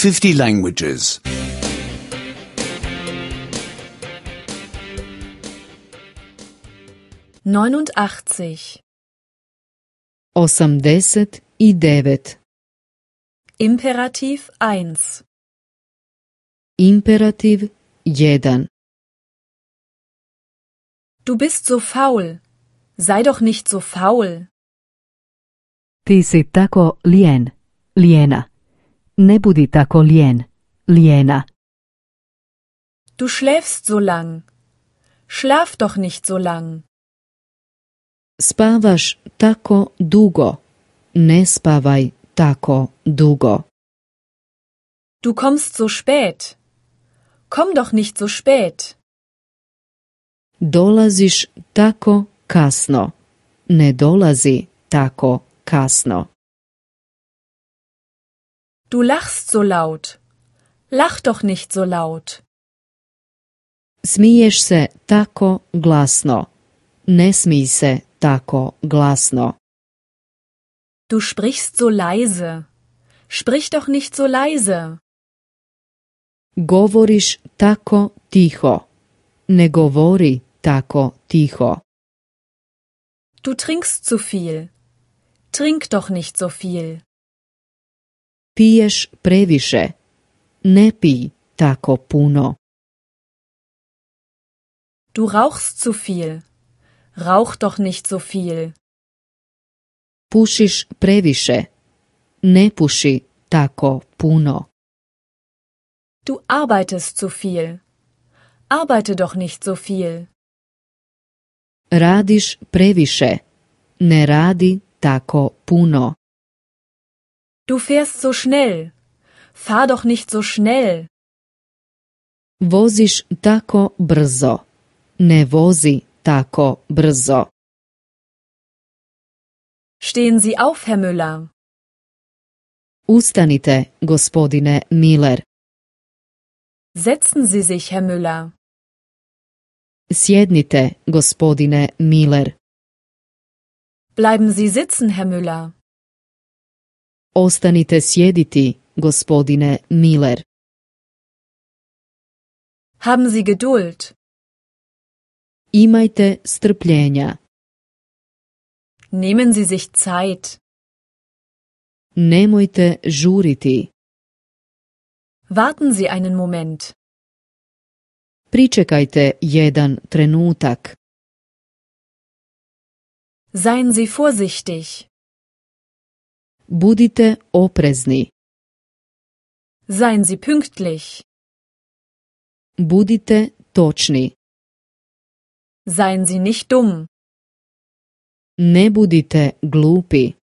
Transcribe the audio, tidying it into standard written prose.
50 languages. 89. 89. Imperativ 1. Imperativ 1. Du bist so faul. Sei doch nicht so faul. Ti si tako lijen, lijena. Ne budi tako lijen, lijena. Du schläfst so lang. Schlaf doch nicht so lang. Spavaš tako dugo. Ne spavaj tako dugo. Du kommst so spät. Komm doch nicht so spät. Dolaziš tako kasno. Ne dolazi tako kasno. Du lachst so laut. Lach doch nicht so laut. Smiješ se tako glasno. Ne smij se tako glasno. Du sprichst so leise. Sprich doch nicht so leise. Govoriš tako tiho. Ne govori tako tiho. Du trinkst zu viel. Trink doch nicht so viel. Piješ previše. Ne pij tako puno. Du rauchst zu viel. Rauch doch nicht so viel. Pušiš previše. Ne puši tako puno. Du arbeitest zu viel. Arbeite doch nicht so viel. Radiš previše. Ne radi tako puno. Du fährst so schnell. Fahr doch nicht so schnell. Voziš tako brzo. Ne vozi tako brzo. Stehen Sie auf, Herr Müller. Ustanite, gospodine Miller. Setzen Sie sich, Herr Müller. Sjednite, gospodine Miller. Bleiben Sie sitzen, Herr Müller. Ostanite sjediti, gospodine Miller. Haben Sie Geduld. Imajte strpljenja. Nehmen Sie sich Zeit. Nemojte žuriti. Warten Sie einen Moment. Pričekajte jedan trenutak. Seien Sie vorsichtig. Budite oprezni. Seien Sie pünktlich. Budite točni. Seien Sie nicht dumm. Ne budite glupi.